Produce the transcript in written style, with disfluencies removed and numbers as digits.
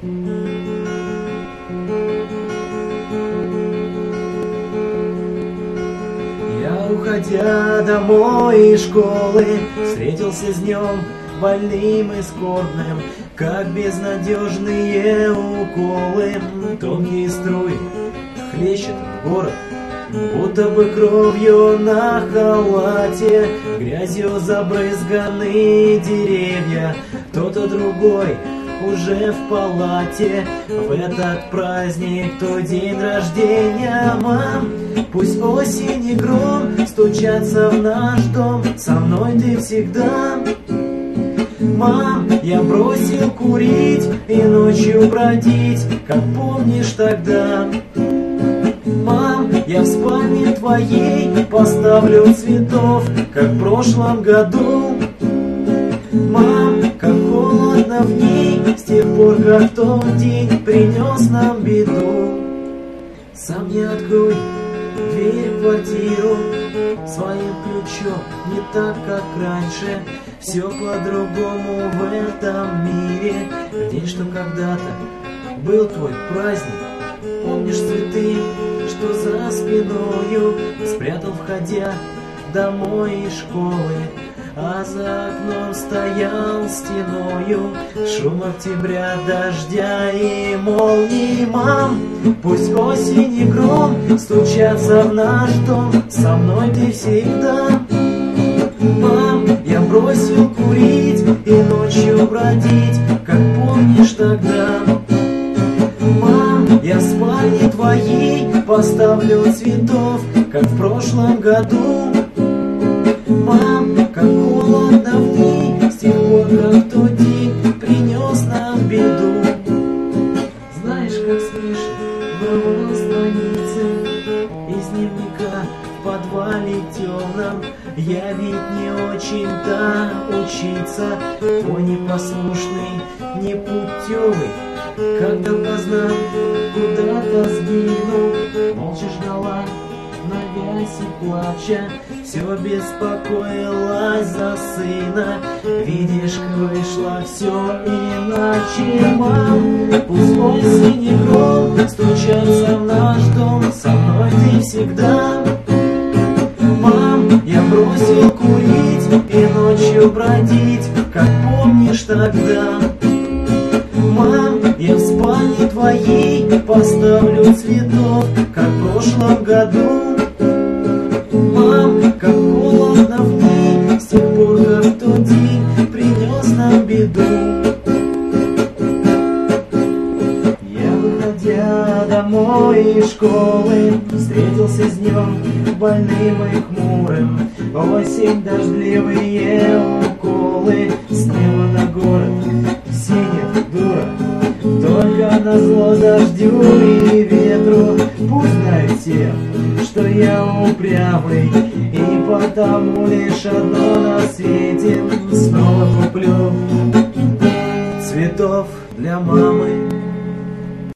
Я, уходя домой из школы, встретился с днем больным и скорбным, как безнадежные уколы. Тонкие струи хлещет в город, будто бы кровью на халате, грязью забрызганы деревья, кто-то другой уже в палате. В этот праздник твой день рождения, мам. Пусть осень и гром стучатся в наш дом, со мной ты всегда. Мам, я бросил курить и ночью бродить, как помнишь тогда. Мам, я в спальне твоей поставлю цветов, как в прошлом году. Мам, как холодно в ней с тех пор, как тот день принес нам беду. Сам не открой дверь в квартиру своим ключом, не так, как раньше. Все по-другому в этом мире. В день, что когда-то был твой праздник, помнишь цветы, что за спиною спрятал, входя домой из школы, а за окном стоял стеною шум октября, дождя и молний. Мам, пусть осень и гром стучатся в наш дом, со мной ты всегда. Мам, я бросил курить и ночью бродить, как помнишь тогда. Мам, я в спальне твоей поставлю цветов, как в прошлом году. Мам, как холодно в ней с тех пор, как тот день принес нам беду. Знаешь, как смешно вырвала страницы из дневника в подвале темном. Я ведь не очень-то учиться, твой непослушный, непутевый, когда поздно куда-то сгинул, молча ждала, навязь и плача, все беспокоилась за сына. Видишь, вышло все иначе. Мам, пусть осень и гром стучатся в наш дом, со мной ты всегда. Мам, я бросил курить и ночью бродить, как помнишь тогда. Мам, я в спальне твоей поставлю цветов, как в прошлом году. Мам, как холодно в ней с тех пор, как тот день принес нам беду. Я, выходя домой из школы, встретился с днем больным и хмурым. Осень, дождливые уколы, с неба на город синев дура. Только назло дождю и ветру пусть знают все, что я упрямый, и потому лишь одно на свете снова куплю цветов для мамы.